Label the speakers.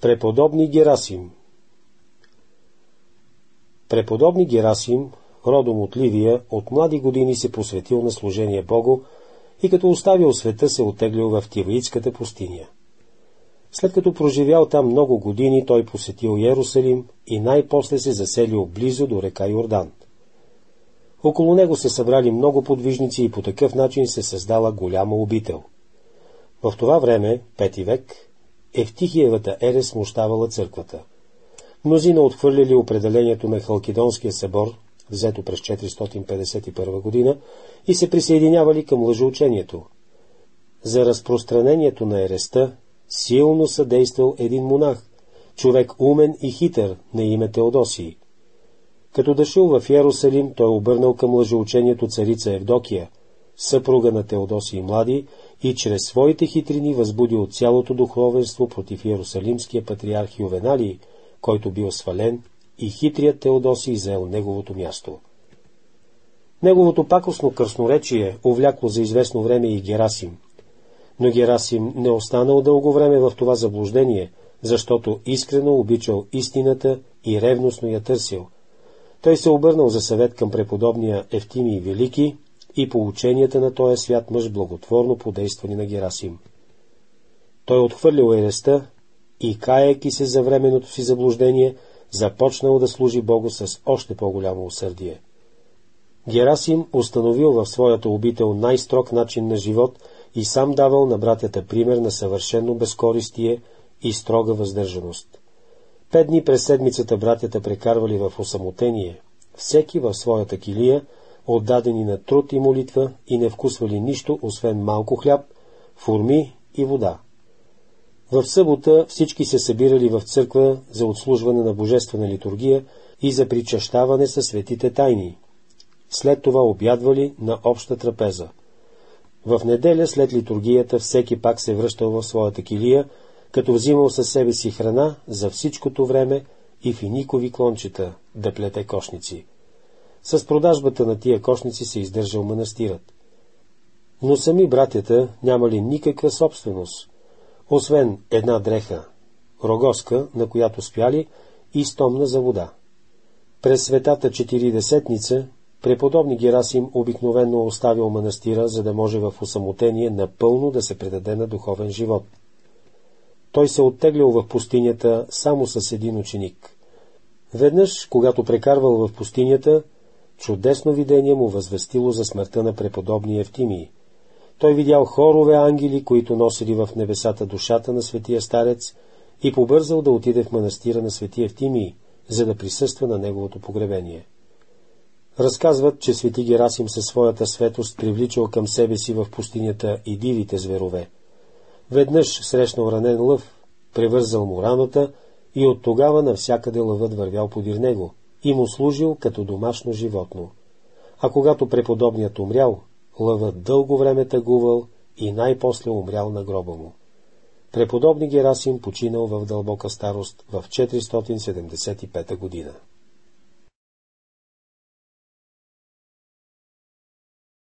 Speaker 1: Преподобни Герасим. Преподобни Герасим, родом от Ливия, от млади години се посветил на служение Богу и като оставил света се оттеглил в Тиваитската пустиня. След като проживял там много години, той посетил Йерусалим и най-после се заселил близо до река Йордан. Около него се събрали много подвижници и по такъв начин се създала голяма обител. В това време, 5 век, Евтихиевата ерес смущавала църквата. Мнозина отхвърляли определението на Халкидонския събор, взето през 451 година, и се присъединявали към лъжеучението. За разпространението на ереста силно съдействал един монах, човек умен и хитър на име Теодосий. Като дошъл в Йерусалим, той обърнал към лъжеучението царица Евдокия, съпруга на Теодосий млади, и чрез своите хитрини възбудил цялото духовенство против Йерусалимския патриарх Ювеналий, който бил свален, и хитрият Теодосий взел неговото място. Неговото пакостно кръсноречие увлякло за известно време и Герасим. Но Герасим не останал дълго време в това заблуждение, защото искрено обичал истината и ревностно я търсил. Той се обърнал за съвет към преподобния Евтимий Велики и по ученията на този свят мъж благотворно подействани на Герасим. Той отхвърлил ереста и, каяйки се за временното си заблуждение, започнал да служи Богу с още по-голямо усърдие. Герасим установил в своята обител най-строг начин на живот и сам давал на братята пример на съвършено безкористие и строга въздържаност. 5 дни през седмицата братята прекарвали в осамотение, всеки в своята килия, отдадени на труд и молитва, и не вкусвали нищо, освен малко хляб, форми и вода. В събота всички се събирали в църква за отслужване на божествена литургия и за причащаване със светите тайни. След това обядвали на обща трапеза. В неделя след литургията всеки пак се връщал в своята килия, като взимал със себе си храна за всичкото време и финикови клончета да плете кошници. С продажбата на тия кошници се издържал манастирът. Но сами братята нямали никаква собственост, освен една дреха, рогоска, на която спяли, и стомна за вода. През светата Четиридесетница преподобни Герасим обикновено оставил манастира, за да може в осамотение напълно да се предаде на духовен живот. Той се оттеглял в пустинята само с един ученик. Веднъж, когато прекарвал в пустинята, чудесно видение му възвестило за смъртта на преподобния Евтимий. Той видял хорове ангели, които носили в небесата душата на светия старец, и побързал да отиде в манастира на светия Евтимий, за да присъства на неговото погребение. Разказват, че свети Герасим със своята светост привличал към себе си в пустинята и дивите зверове. Веднъж срещнал ранен лъв, превързал му раната и от тогава навсякъде лъвът вървял подир него и му служил като домашно животно. А когато преподобният умрял, лъвът дълго време тъгувал и най-после умрял на гроба му. Преподобни Герасим починал в дълбока старост в 475 година.